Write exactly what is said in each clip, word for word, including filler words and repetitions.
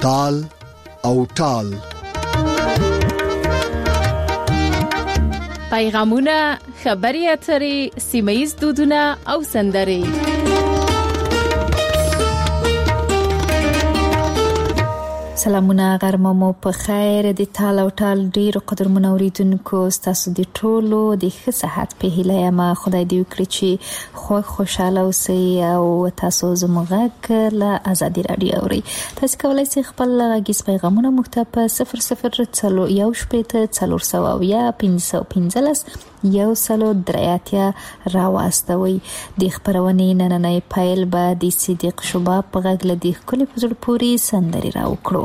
تال او ټال. پیغامونه، خبري اترې، سیمه‌ییز دودونه او سندرې. سلامونه، غرمه مو په خیر. د تال او ټال ډیرو قدرمنو اوریدونکو، تاسو د ټولو د ښه صحت په هیله یم. خدای دې وکړي چې خو خوشاله اوسئ او تاسو زموږ غږ له ازادي رادیو اورئ. تاسو کولی شئ خپل غږیز پیغامونه موږ ته په صفر صفر څلور یو شپېته څلور سوه او یا پنځه سوه پنځلس یو سلو درې اتیا راواستوئ. د خپرونې نننۍ پیل به د صدیق شوبا په غږ له دې ښکلې په زړه پورې سندرې راوکړو.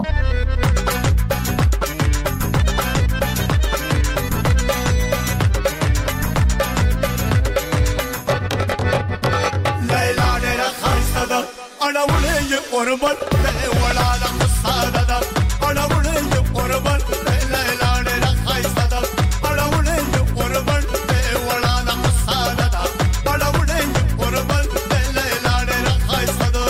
لیلا ډېره ښایسته ده، اړولې یې اوربل دی ولاړه خوساده ده، اړولې یې اوربل دی. لیلا ډېره ښایسته ده، اړولې یې اوربل دی ولاړه خوساده ده، اړولې یې اوربل دی. لیلا ډېره ښایسته ده.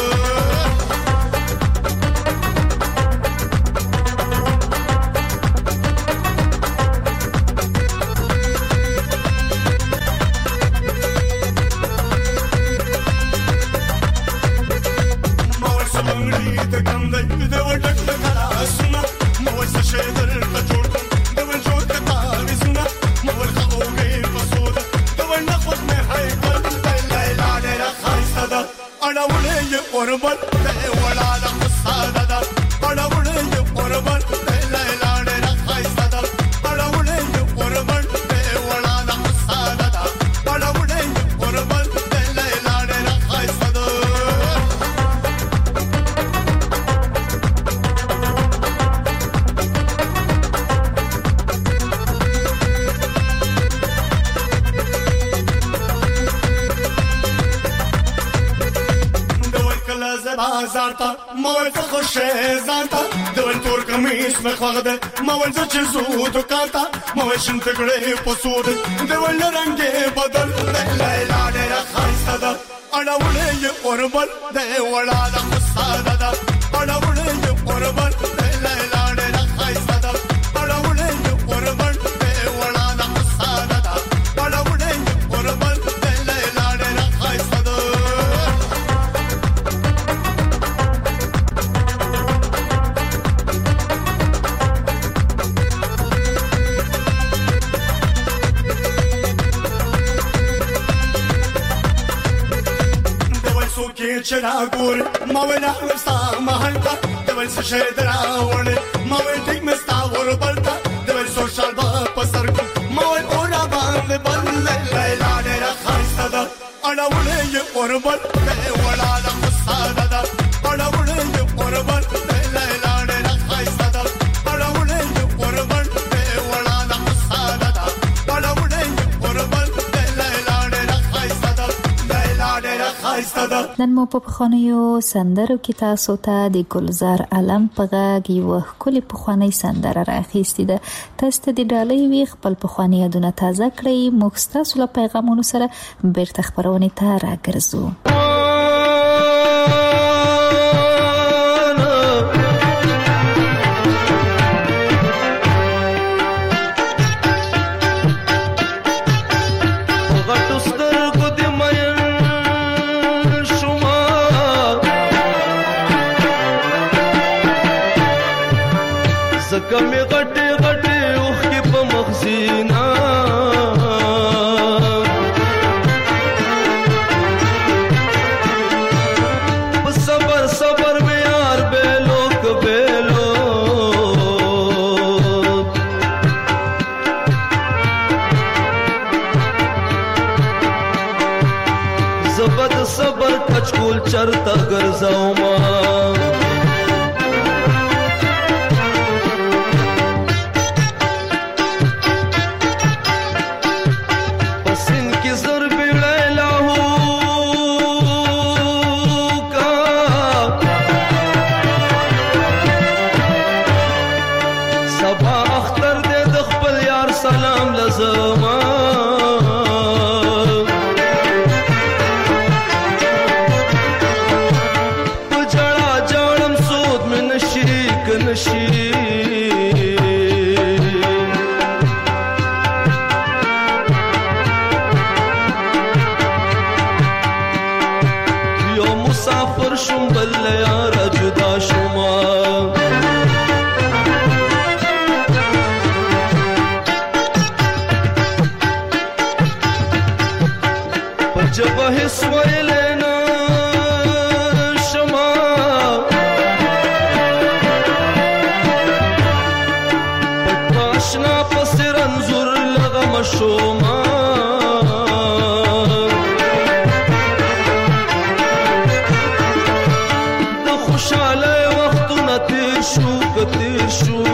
اوربل دی ولاړه خوساده ده، اړولې یې اوربل دی. لیلا ډېره ښایسته ده، اړولې یې اوربل دی ولاړه خوساده ده، اړولې یې اوربل دی. لیلا ډېره ښایسته ده. بازار تا مول ته خوشې ځانتا دول تور کمیس مې خوغ ده، مول ز چې زو دکان تا مول شم تګړې پسود دول رنگې بدل. لیلا ډېره ښایسته ده، اړولې یې اوربل دی ولاړه خوساده ده، اړولې یې اوربل دی. لیلا ډېره ښایسته ده، اړولې یې اوربل دی ولاړه خوساده ده، اړولې یې اوربل دی. لیلا ډېره ښایسته ده. چرا ګور ماویل هغستا محل تا دول څه شي دراوړې ماویل ټیک مستا وربل تا دول سوشال با پسر کو ماویل اورا باندې بل. لیلا ډېره ښایسته ده، اړولې یې اوربل دی ولاړه خوساده ده، اړولې یې اوربل دی. لیلا ډېره ښایسته ده، اړولې یې اوربل دی ولاړه خوساده ده، اړولې یې اوربل دی. لیلا ډېره ښایسته ده، لیلا ډېره ښایسته ده. نن مو په پخوانیو سندرو کې تاسو ته د ګلزار علم په غږ یوه ښکلې پخوانۍ سندره راخیستې ده. تاسو ته د ډالۍ وي خپل پخواني یادونه تازه کړئ. موږ ستاسو له پیغامونو سره بیرته خپرونې ته راګرځو. کمی غټي غټي اوخي په مخزینا په صبر صبر مې یار بیلو کبیلو زبد صبر کچکول چرته ګرځاو ما جړا جړم شوم بل یار جدا شوما جب هیڅ ویلې نه شما پټ آشنا پس رنځور لغم شوما د خوشاله وختونه تیر شو که تیر شو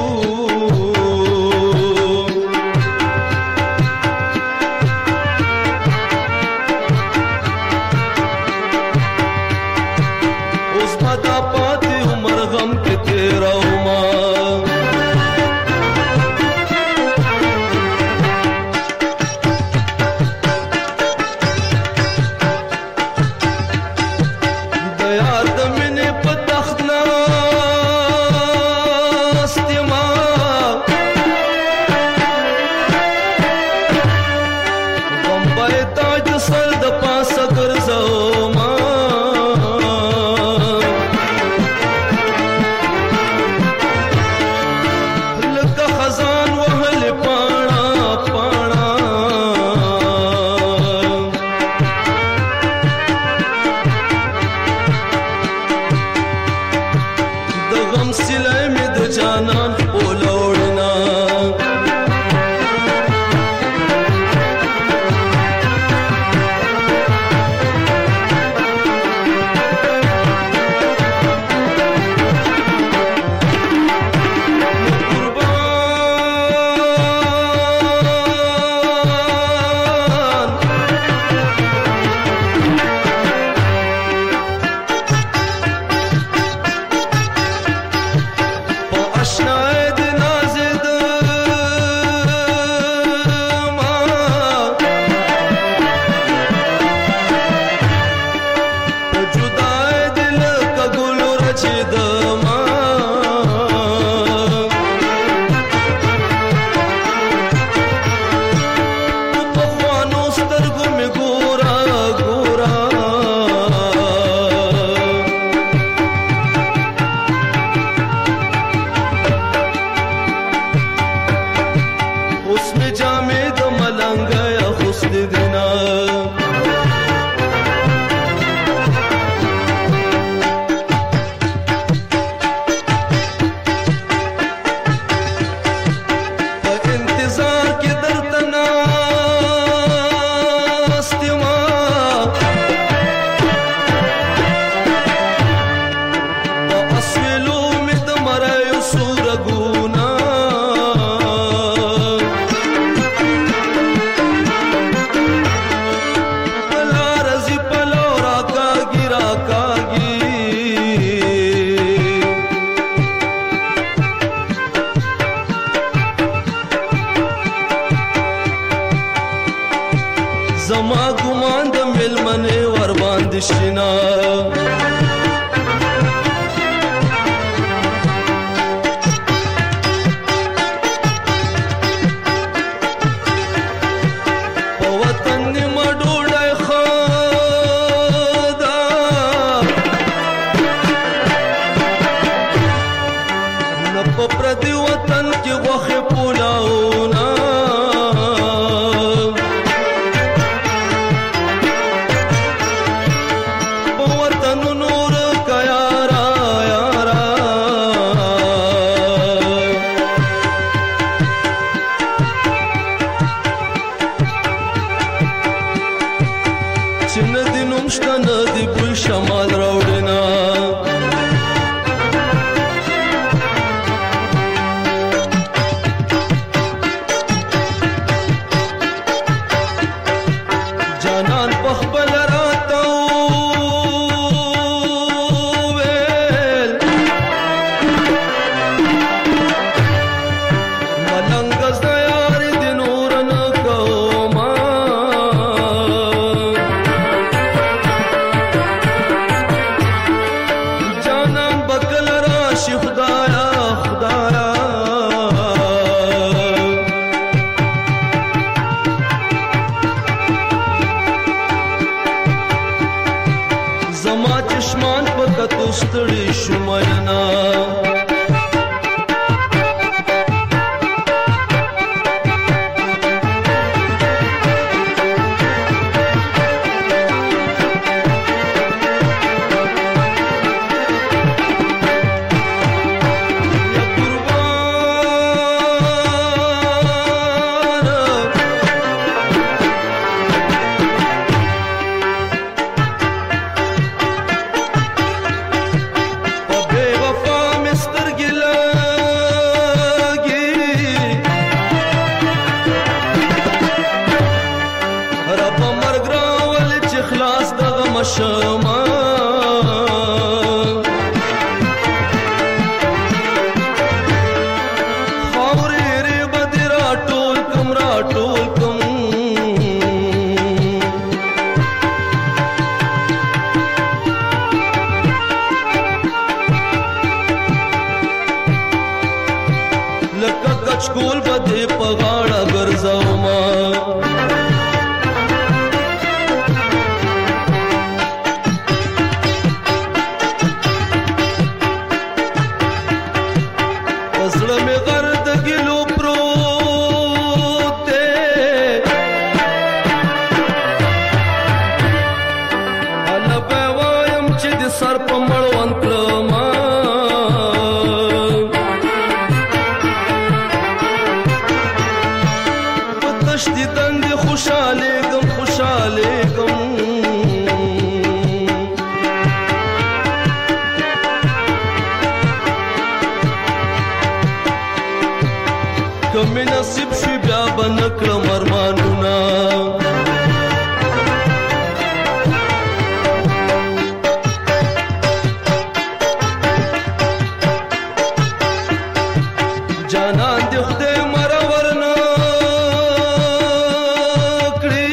چشمان پکتو ستړي شوماینا شما خاورې ری بدی را ټول کم را ټول کم لکه کچکول بدی په غاړه ګرځوما سر په مړوند کړم په تشدي دندې خوشاله غم خوشاله غم کمې نصیب شي بیا به نه کړم ارمانونه جانان دې خدای مرور نه کړي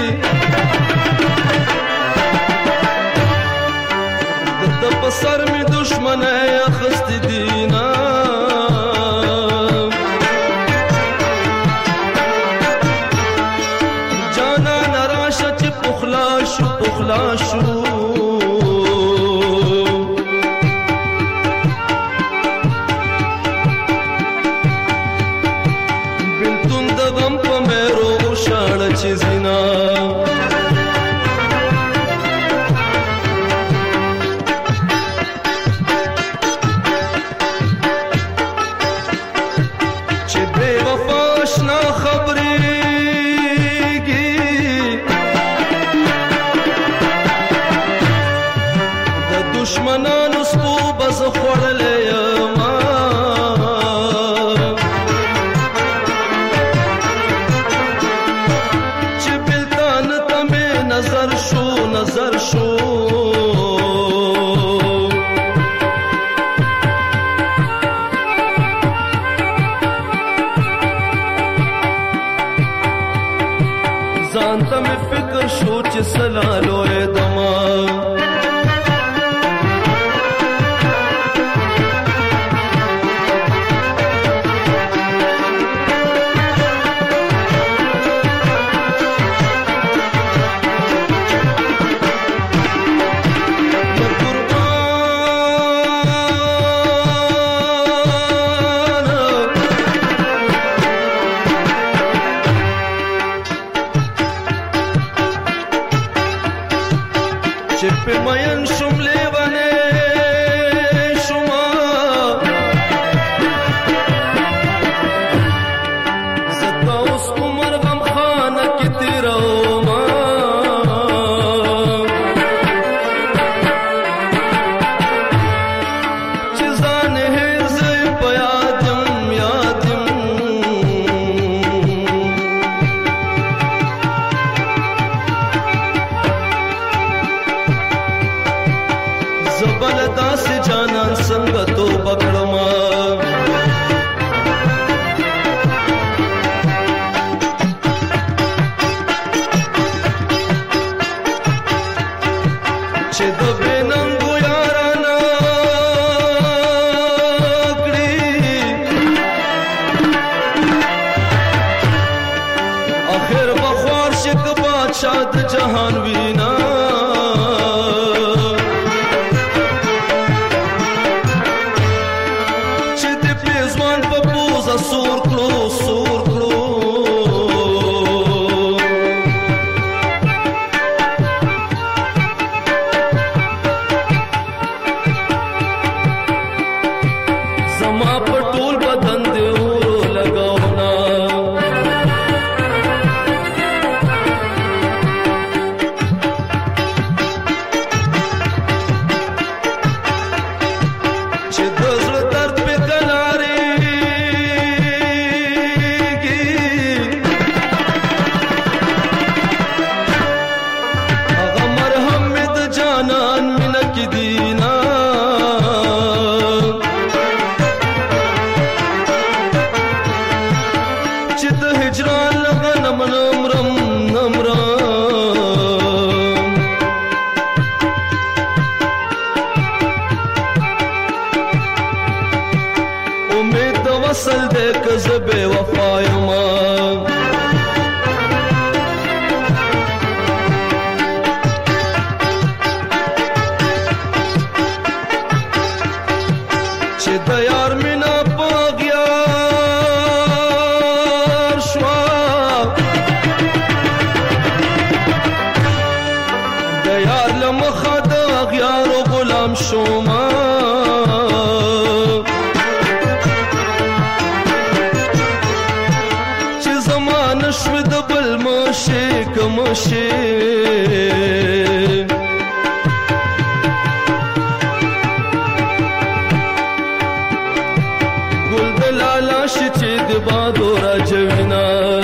د په سر مې دشمنه اخیستې دینه جانان راشه چې پخلا شو پخلا شو دشمنانو سپو بس خوړلې ما چې بلتان ته مې نظر شو نظر شو ځان ته مې فکر شو چې سلالو دما چې په مین شوم لیوانې شوما زکه اوس عمر غم خانه کې تیروما چې ځان هېر زه په یاد یم یاد یم زبل داسې جانان څنګه توبه کړمه چې د بې ننګو یارانه کړي اخر به خوار شي که بادشاه د جهان وینا وصل دې که زه بې وفا یمه چې د یار مینه په غیار شوه د یار له مخه د اغیارو غلام شومه چې زما نشوې د بل مشې که مشې ګل د لالا شي چې د بادو راجوینه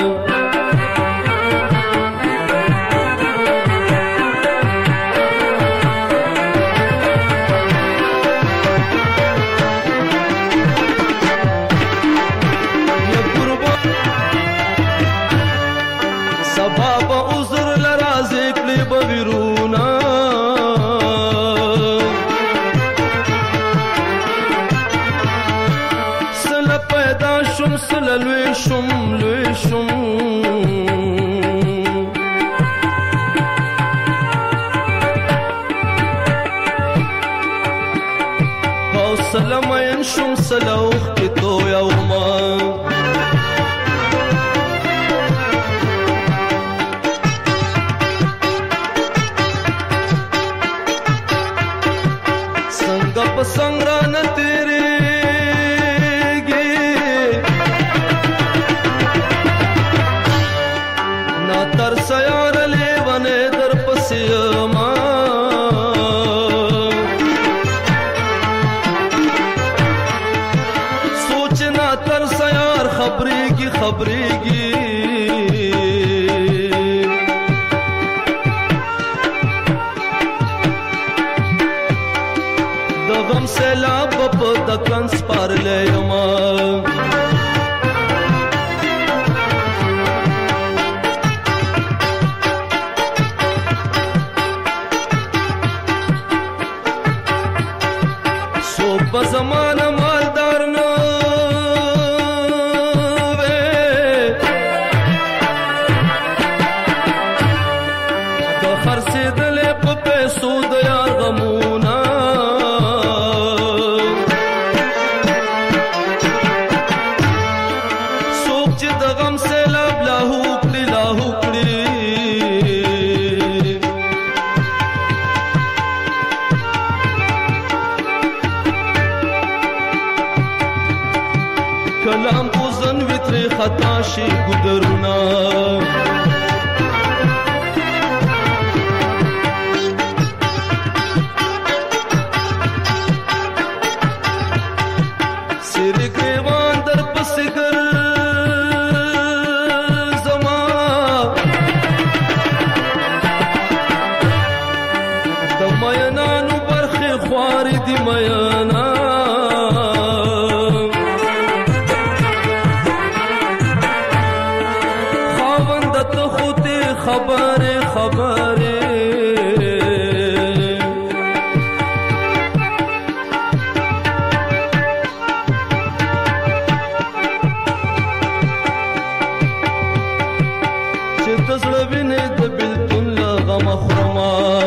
لوی شم لوی شم او سلام ين شم سلوخ کی تو یوما څنګه په څنګه تیرے تر سیار لیوانے در پسیما سوچنا تر سیار خبری کی خبری کی دغم سیلاب پا دکن سپار لیما بزمانه مالدار نه وې د خرڅېدلې په پیسو د یار غمونه څوک چې د غم سیلاب لاهو کړي لاهو کړي کلام اوزن ویتری خطا شي ګدرونه سیر گریوان در پسې ګر زما د مینانو برخې خوارې دي مینا خبره خبره چې تزړه وینې د بلتون له غمه خورما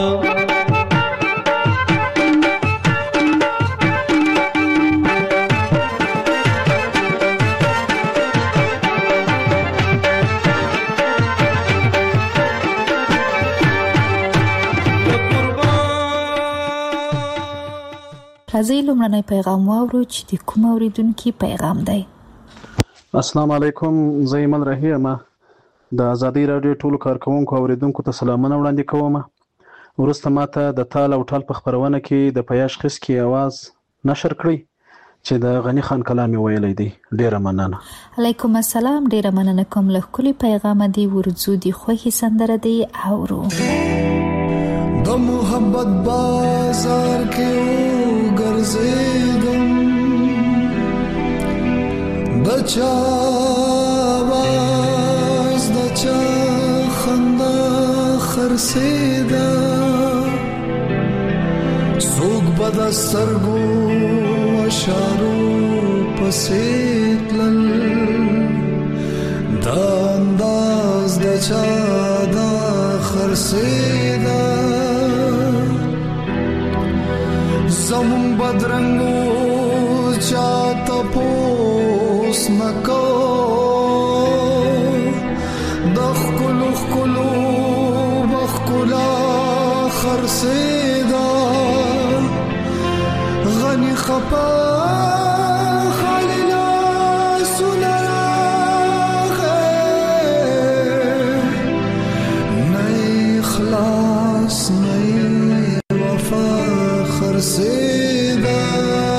راځئ لومړنی پیغام واورو چې د کوم اوریدونکي پیغام دی. السلام علیکم، زه ایمل رحی یم. د ازادي رادیو ټولو کارکوونکو اوریدونکو ته سلامونه وړاندې کوم. وروسته ماته د تال او ټال په خبرونه کې د پیاش خس کې आवाज نشر کړی چې د غنی خان کلامي ویلی دی. ډیره مننه. علیکم السلام. ډیره مننه کوم. له کلی پیغام دی ورځو دی خوږی سندره دی اورو. د محبت بازار کې ګرځیدم، بچا واز د چا خندا خرسیدا، سوق بد سترګو اشارو پسې تلل دا انداز د چا دا خرڅېدا زمون بدرنګو چاته پوس نکو د خلو خلو بخلا خرڅېدا غني خپا خالنا سنرا نه اخلاص نه وفا خرڅېدا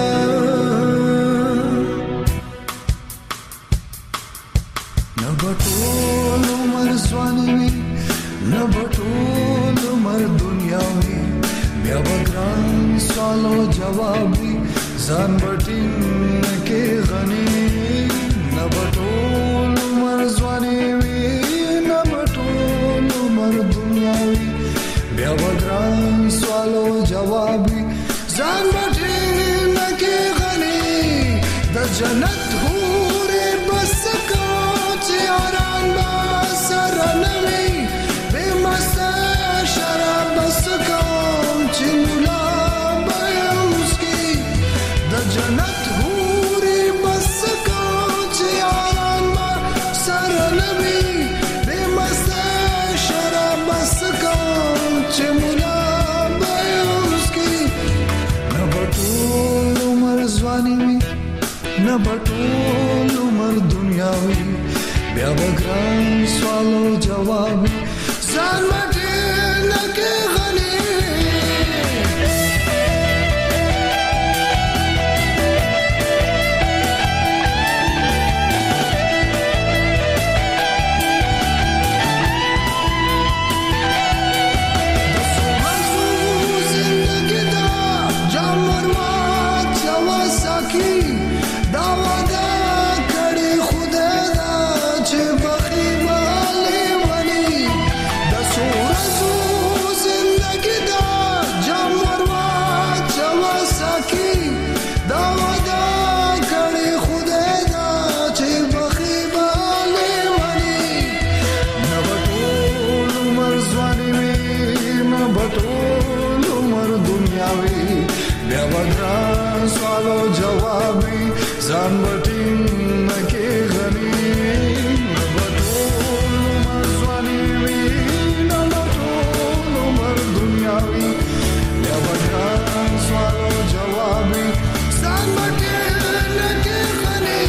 نه بټول عمر ځواني وي نه بټول عمر دنیا وي بیا وګران سوالو جواب وي ځان بټین کې غني نه بټول عمر ځواني وي نه بټول عمر دنیا وي بیا وګران سوالو جواب وي ځان بټین کې غني د جنت هورې بس کا چې آرام با سره نوي بے مسا شراب بس کا چې مولا بیان کی د جنت هورې بس کا چې آرام با سره نوي بے مسا شراب بس کا چې مولا بیان کی نه بټول عمر ځواني وي نه بټول عمر دنیا وي بیا وګران سوالو جواب ځان مټه لکه غني ځان بټین کې غني بټول عمر ځواني وي نه بټول عمر دنیا وي بیا وګران سوالو جواب ځان بټین کې غني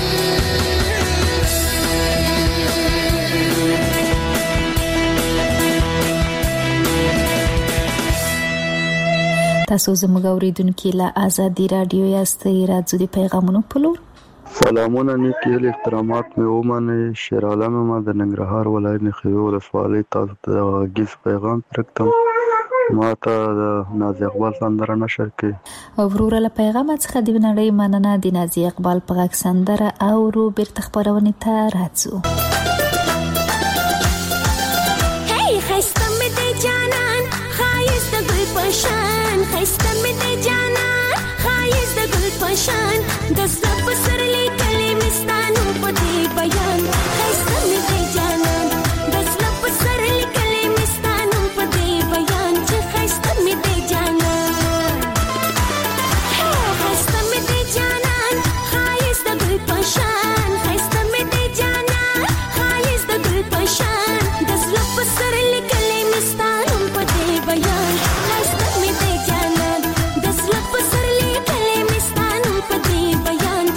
تاسو زموږ اوریدونکو له آزادي رادیو یاستئ راځو د پیغامونو په لور سلامونه نیکی احترامات مې ومنه شیر عالم ما د ننګرهار ولایت نخیو ولسوالۍ تاسو ته غږیز پیغام ترکتم ما ته د نازي اقبال سندره نشر کې وروره له پیغام څخه د نړۍ مننه د نازي اقبال په غږ سندره او رو بیرته خبرونه ته راځو هی خسته مې د جانان خایست ګل پشان خسته مې د جانان خایست ګل پشان د سب سر لیکلې مستانو په دې بیان خسته مې د جانان د سب سر لیکلې مستانو په دې بیان چې خسته مې د جانان خسته مې د جانان خایست ګل پشان خسته مې د جانان خایست ګل پشان د سب سر لیکلې مستانو په دې بیان خسته مې د جانان د سب سر لیکلې مستانو په دې بیان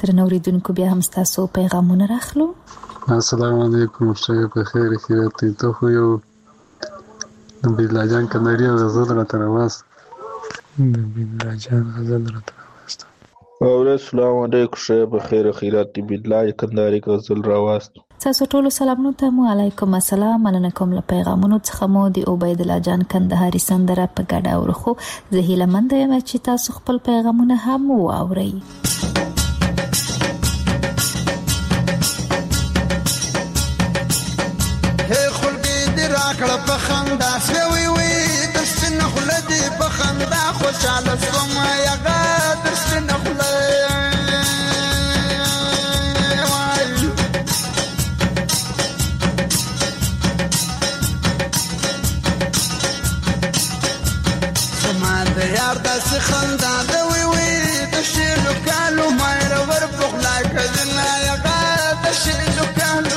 درنو اوریدونکو بیا هم تاسو پیغامونه راخلو. السلام علیکم، شپه په خیر خیرات ته خو یو د بلا جان کندهاری غزل را ترواست د بلا جان غزل را ترواست او السلام علیکم، شپه په خیر خیرات د بلا کندهاری غزل راواست. تاسو ټول سلامونه ته مو علیکم السلام. مننه کوم له پیغامونو څخه مو د عبید الله جان کندهاری سندره په ګډه اورخو. زه هیله مند یم چې تاسو خپل پیغامونه هم واورئ. کړه په خندا سوي وي د سپین خله دی په خندا خوشاله سوم یغه د سپین خله سما د یار د خندا د وي وي د شیلو کالو مې ور په خلا کړه یغه د شیلو کالو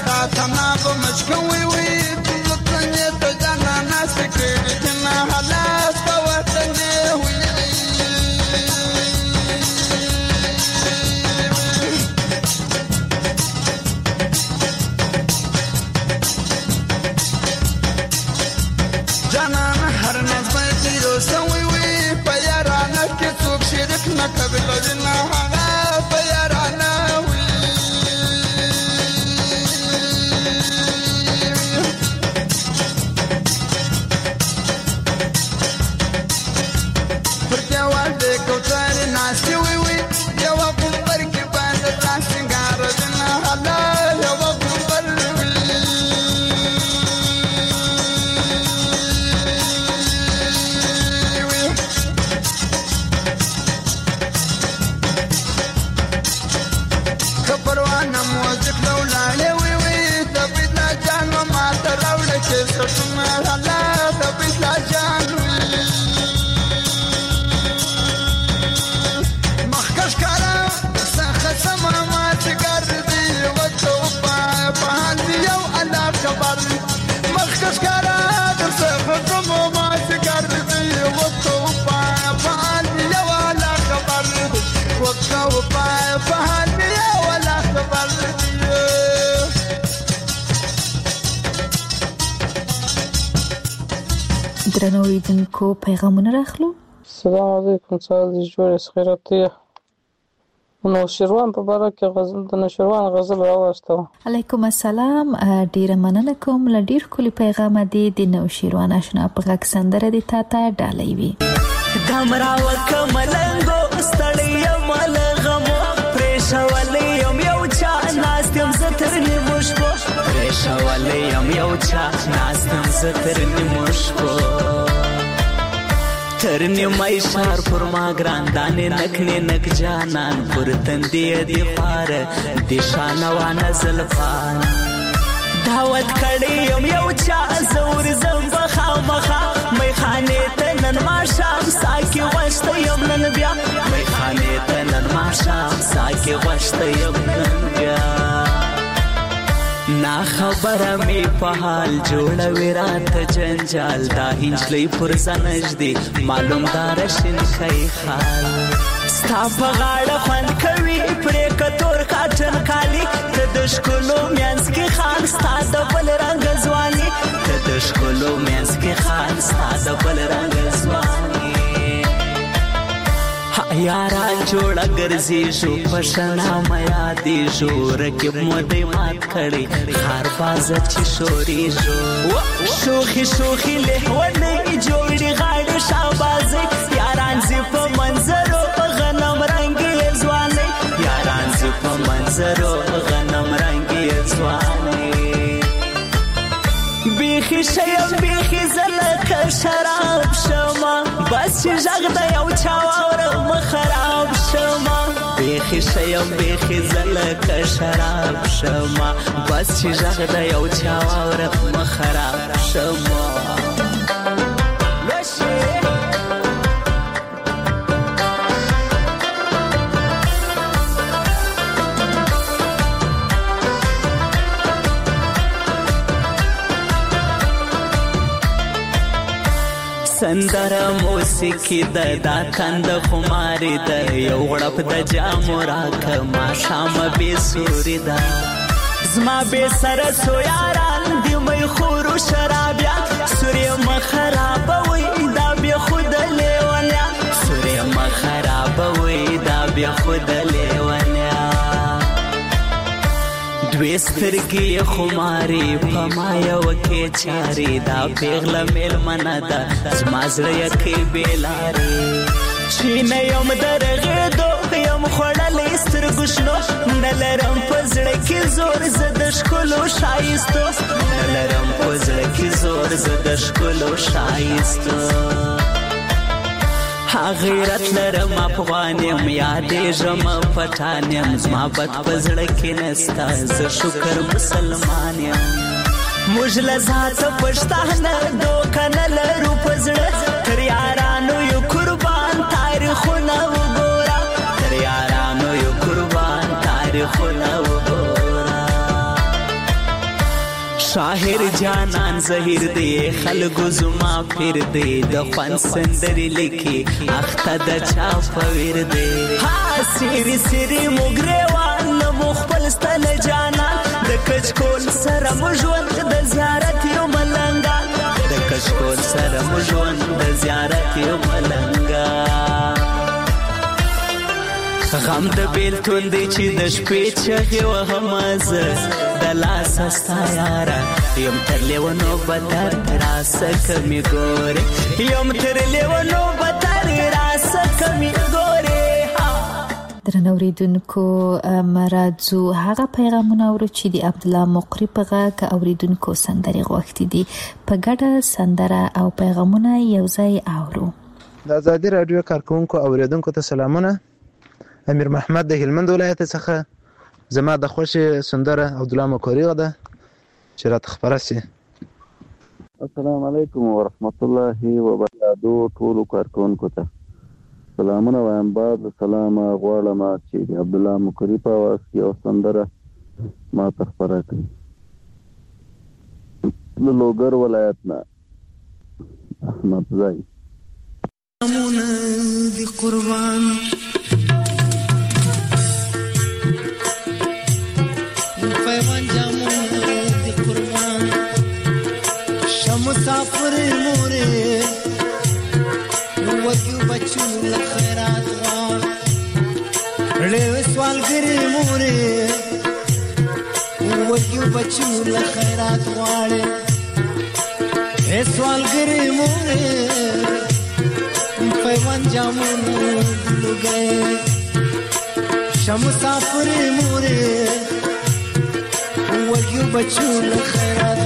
قاتنا بمشكوي وي بلطني تجانا ناس كيرتنا هلاس بوطني وي جانان هر نظر تیرو سوي وي پیارانا کې څوک شرک نه قبل نه هغه پیارانا وي پر دیوال دې کوتره ناشتي وي وي یو کوپر کې باندې تاسنګار نه هلا یو کوپر پروانه موزیک لولاله وی وی د بيتلا جان ما ته راوړې چې څټونه هلا د بيتلا جان مخکش کارا څنګه سم ما چې ګرځي وته په پهان یو الله خبر مخکش کارا څنګه سم ما چې ګرځي وته په پهان یو الله خبر وته په پهان درنو اوریدونکو پیغامونه راخلو. السلام علیکم سعادت جوړ خیراتیه نو شروان په باره کې غزل د نشروان غزل راوستو. علیکم السلام ډیره مننه کوم ل ډیر کلی پیغام دی د نو شروان آشنا په غږ سندره دی تا ته ډالۍ وي دمرا وکملنګو ستړی ملغمو پرېښولې یم یو چا ناستم زه تر نیمو شپو پرېښولې یم یو چا ناستم زه تر نیمو شپو تر نیمه شهر پر ما ګران دانې نکنې نک جانان پر تندې دې پاره دې شانوانه زلفان دعوت کړی یم یو چا زه ورځم به خامخا میخانې ته نن ماښام ساکې غوښته یم نن بیا میخانې ته نن ماښام ساکې غوښته یم نن بیا نا خبره می په حال جوړوي راته جنجال دا هنجلۍ پر ځنږدې معلوم داره شین ښی خال ستا په غاړه خوند کوي پرې کتور کاټن کالي ته د ښکلو منځ کې خان ستا د بل رنګ ځواني ته د ښکلو منځ کې خان ستا د بل رنګ ځواني یاران جوړه ګرځېږو په شنا مه یادېږو رقیب مو دی مات کړی خار بازه چې شورېږو شوخي شوخي لیونۍ جوړې غاړې شابازۍ یاران زی په منظرو غنم رنګې ځوانۍ یاران زی په منظرو غنم رنګې ځوانۍ بیخي شیم بیخي زلکه شراب شما بس چې غږ د یو چا واورم خراب شما بیخي شیم بیخي زلکه شراب شما بس چې غږ د یو چا واورم خراب شما سندره موسیقي د دا تند خماري د یو غړپ د جامو راکه ماښامه بې سوري ده زما بې سره سو یاران د می خورو شرابیا سورې مه خرابوئ دا بې خود لیونیا سورې مه خرابوئ دا بې خود لیونیا دوی سترګې خماري په ما یو کې چاري دا پیغله میلمنه ده زما زړه یې بېلارې چې نه یم درغېدو یم خوړلی سترګو شنو نه لرم په زړه کې زور زه د ښکلو ښایستو نه لرم په زړه کې زور زه د ښکلو ښایستو غیرت لرم افغان یم یادېږم پټان یم زما بد په زړه کې نسته زه شکر مسلمان یم موږ له ذاته پښتانه دوکه نه لرو په زړه تر یارانو یو قربان تاریخونه وګوره تر یارانو یو قربان تاریخونه وګوره شاهر جانان زهیر دی خلګو زما پیر دی د فن سندري لیکي اخته د چا پویر دی ها سری سری مګریوان مخبل ستل جانان د کچ کول سره مجوند د زیارت یو ملنګا د کچ کول سره مجوند د زیارت یو ملنګا غم د بیلتون دی چې د شپې چغې وهمزه د لاس ستا یاره یم تر لیونو بدر راسه کمی ګورې یم تر لیونو بدر راسه کمی ګورې درنو اوریدونکو مرادزو هغه پیغامونه اورو چې د عبدالله مقری په غږ اوریدونکو سندرې غوښتي دي په ګډه سندره او پیغامونه یو ځای اورو. د ازادي رادیو کارکونکو اوریدونکو ته سلامونه. امیر محمد د هلمند ولایت څخه زما د خوښې سندره عبدالله مقری ده چې راته خبره سي. السلام علیکم ورحمت الله وبرکاته. ټولو کارکونکو ته سلامونه وایم. بعد سلام غواړم چې د عبدالله مقری په आवाज کې یو سندره ما ته خبره کړي. له لوګر ولایت نه احمد زای امونه دی قربان پیوان جامونه دی قربان شمسافر موره وکیو بچو لخیرات غار له سوال ګری موره وکیو بچو لخیرات غار له سوال ګری موره پیوان جامونه لګي شمسافر موره وکیو بچو لخیرات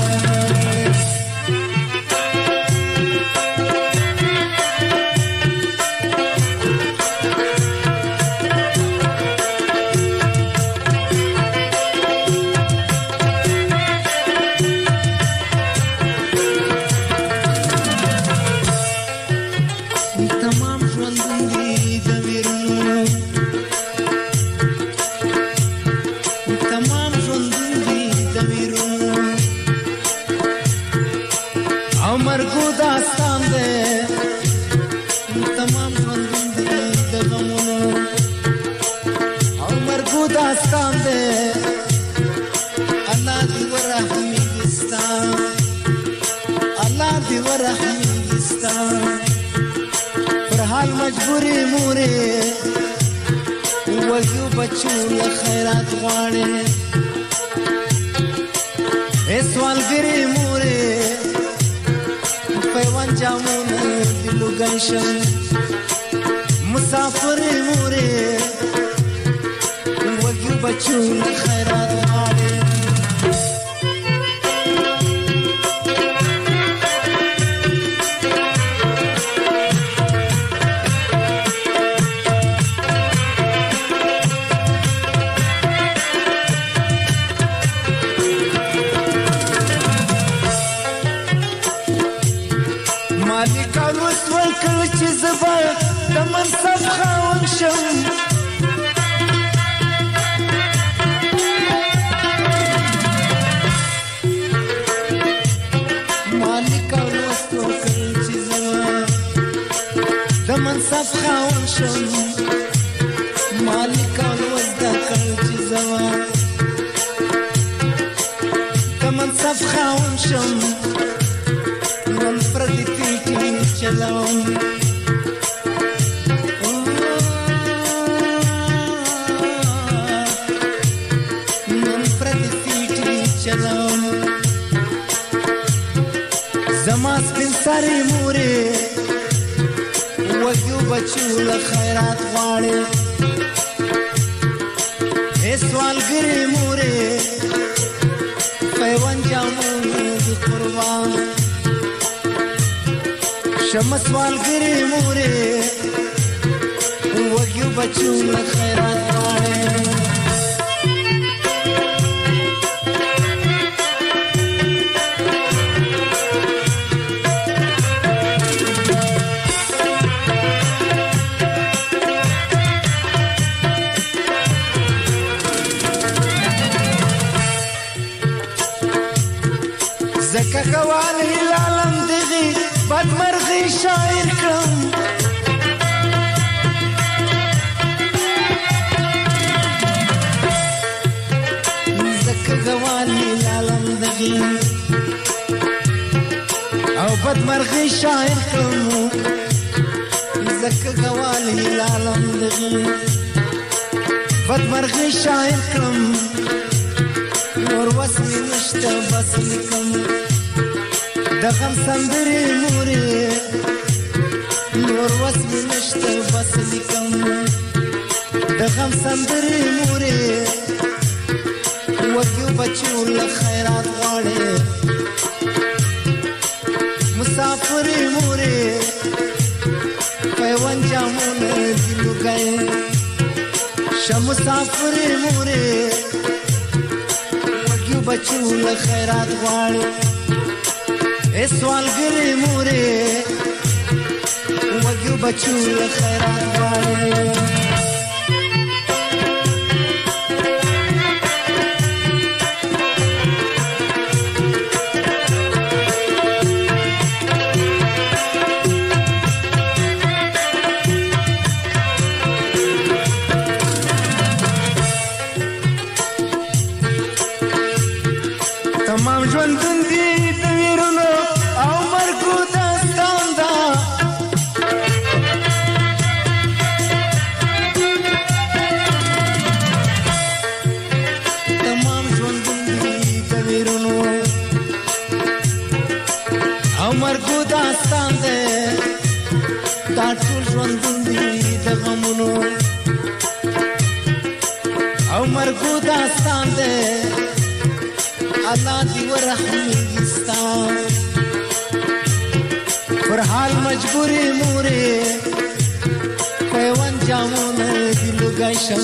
مجبوری موره وګیو بچو له خیرات غواړي اسوال ګری موره پیوان جامونه دلو ګنشم مسافر موره وګیو بچو له خیرات غواړي ساری موره وګیو بچو له خیرات غواړي اسوال ګری موره پیوان جامونه دی قربان شمسوال ګری موره وګیو بچو له خیرات غواړي زکه غواړي لالم دغي بدمرغي شاعر کړم زکه غواړي لالم دغي او بدمرغي شاعر کړم زکه غواړي لالم دغي بدمرغي شاعر کړم نور وسمي نشته بس لیکم د غم سندرې مورې نور وسمي نشته بس لیکم د غم سندرې مورې وکیو بچو له خیرات غواړې مسافرې مورې پیوند جامونه دي لوګای شه مسافرې مورې بچو له خیرات غواړي اے سوالګرې مورې وګیو بچو له خیرات غواړي الله دی ورحمي ستا پر حال مجبوري مورې پیوند جامونه دی لګایشم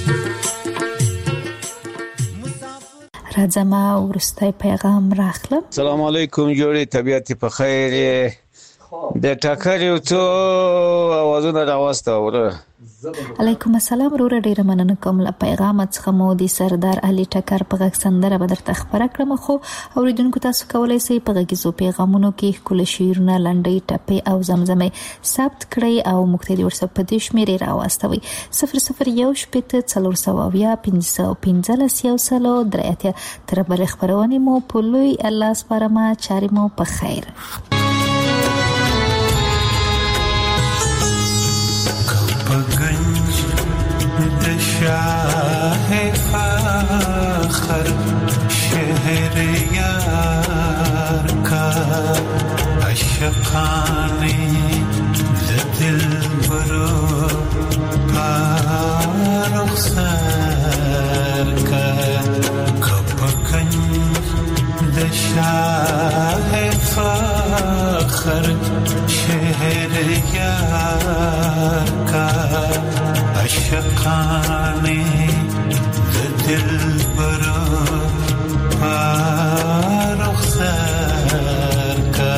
راځه ما ورسته پیغام راخلم. السلام علیکم جوړي طبيعت په خیر د ټاکریو څو اوازونه راوسته وره. علیکم السلام وروره ډیره مننه کوم له پیغام څخه مو د سردار علي ټکر په غږ سندره به درته خبره کړم خو اوریدونکو تاسو کولای شئ په غږیزو پیغامونو کې ښکلي شعرونه لنډۍ ټپې او زمزمې ثبت کړئ او موږ ته د واتساپ په دې شمېرې راواستوئ صفر صفر یو شپېته څلور سوه اویا پنځه سوه پنځلس یو سلو درې اتیا تر بلې خپرونې مو په لوی الله سپارمه چارې مو په خیر. गंज शाह फाखर शहर यार का अशकाने दिल बरो रुखसार का गंज शाह फाखर शहर यार का अशकाने दिल बरो रुखसार का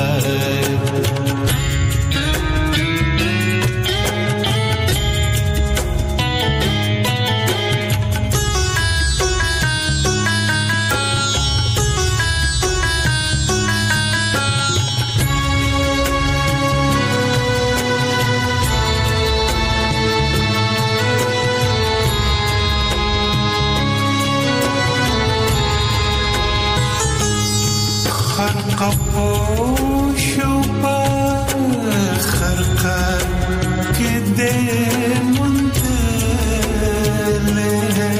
خرقوشو پا خرقا کده منتله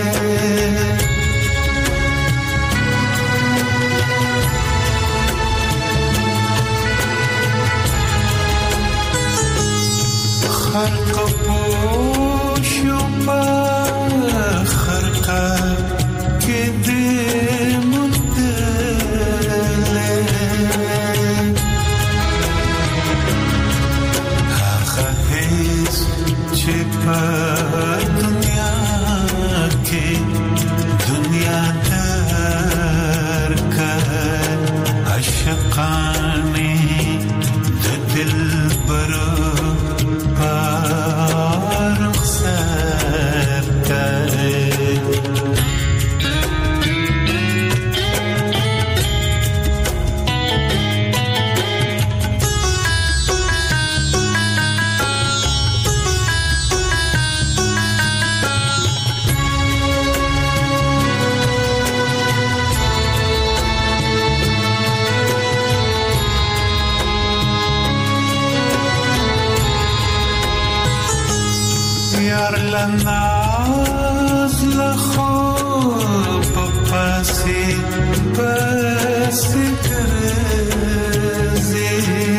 خرقوشو پا خرقا کده لناز لخوب پاسی پاسی کرزی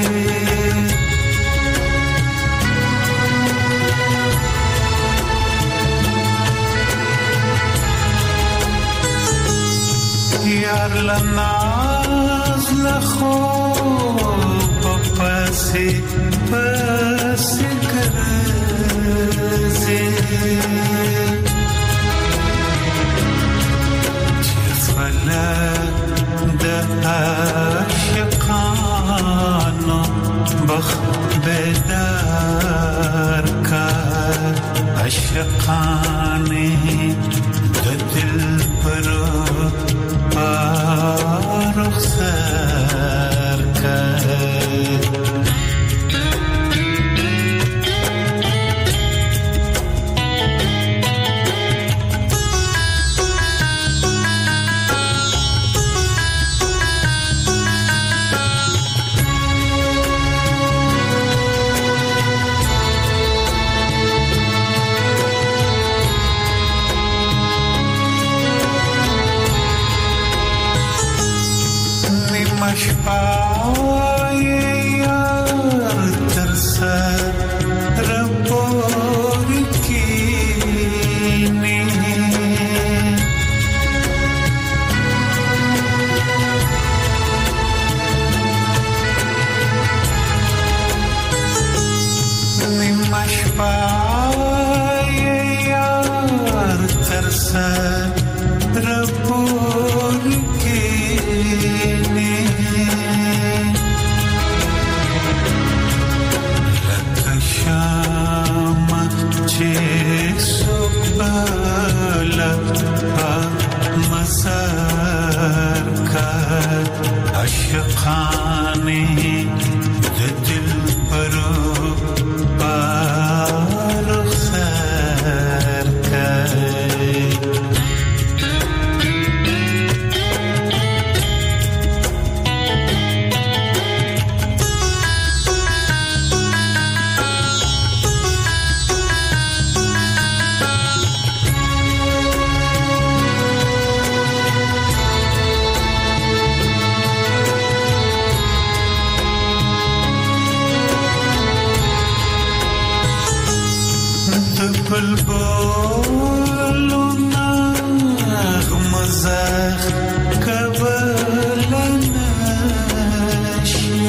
یار لناز لخوب پاسی پاسی کرزی فلک د عاشقانو بخت بیدار کا عاشقانی د دل پر رخسار کا مشپای یار تر سر رپور کینی مشپای یار تر سر رپور کینی مسار کا عاشقانی د دل پر رخسار کا بلبلو نغم زخ کبل نشی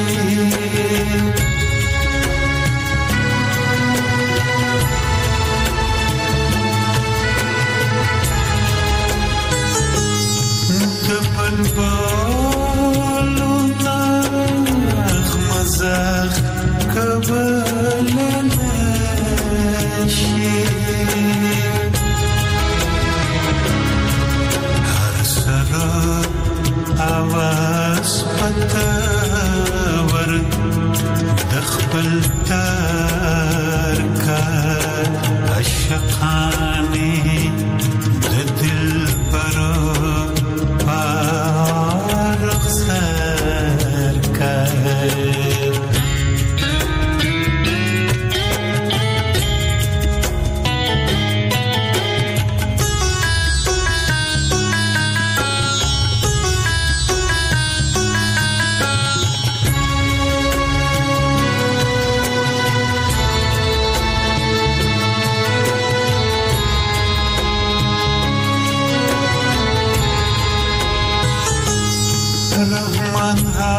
بلبلو نغم زخ کبل نشی आवाज पतावर दखबल तार का अशकानी द दिल पर रखसर का रहमान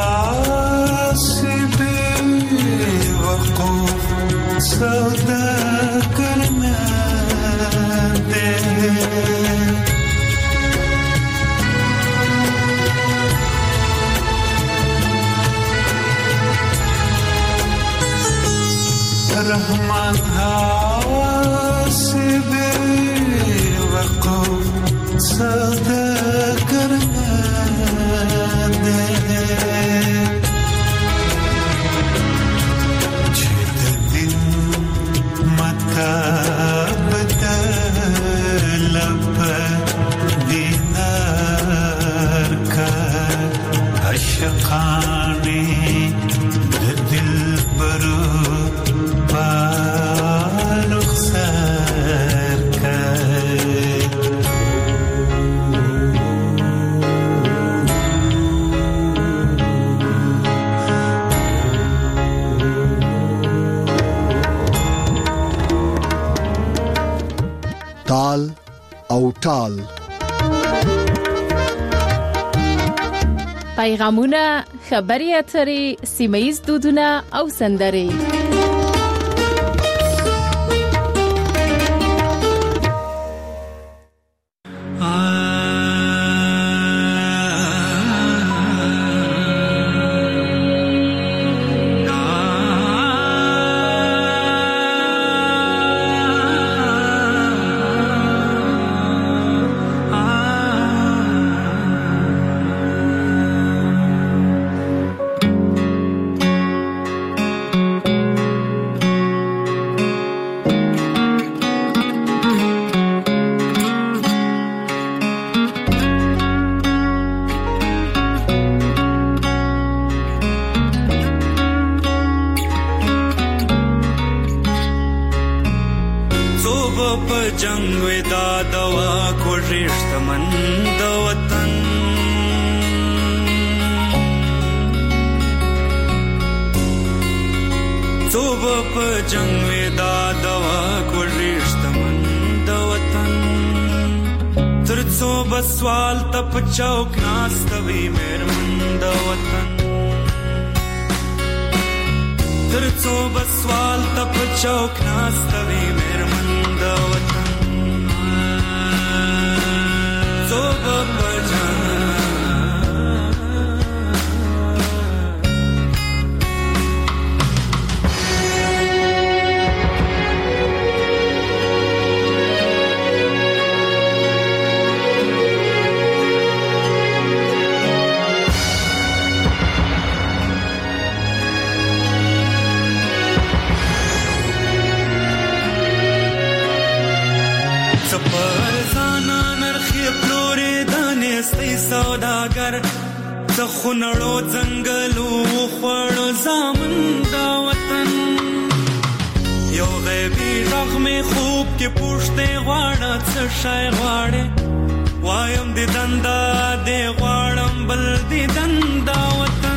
हासिबे वक़ूफ़ सौदा करना दे रहमान हासिबे वक़ूफ़ सौदा करना दिल पर रुखसर ټال. پیغامونه، خبري اترې، سیمه‌ییز دودونه او سندرې. चौक नास्तवी मेरमंद वतन तरचो बसवाल तप चौक नास्तवी मेरमंद वतन तो बपजान सौदागर د خونړو ځنګلو خوړو زامن دا وطن یو غیبی رغم خوب کې پوښتې غواړه څه شای غواړې وایم د دندا د غواړم بل د دندا وطن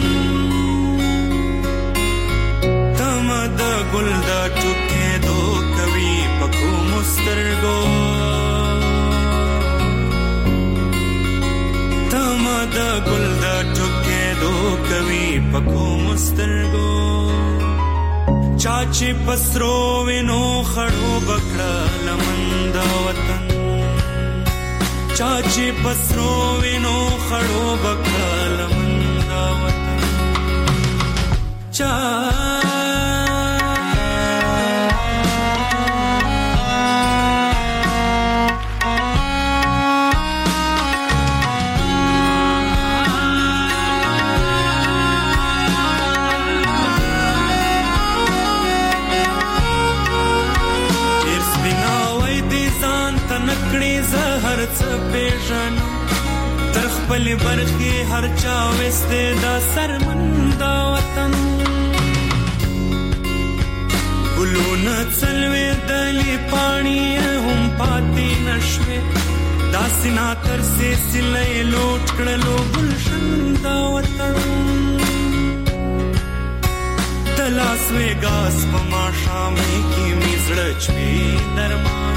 تم د ګل د ټوکې دو کوي پکو مسترګو د ګل د ټوکې دو کوي پکو مسترګو چاچی پسرو وینو خړو بکړه لمن د وطن چاچی پسرو وینو خړو بکړه لمن د وطن چا تر خپل برخي هر چا وسته دا سرمند وطن ګلونه څلوي دلی پانی هم پاتې نشوي دا سینا تر سي سلې لوټ کړلو ګلشن دا وطن د لاس وګاس په ما شامې کې میزړه چوي درمان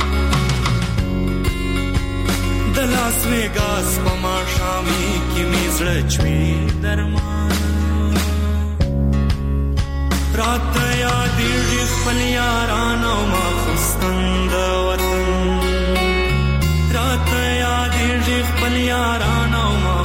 د لاس وګاس په ما شامې کې میزړه چوي درمان رات یادېږي خپل یاران او ماخستن د وطن رات یادېږي خپل یاران او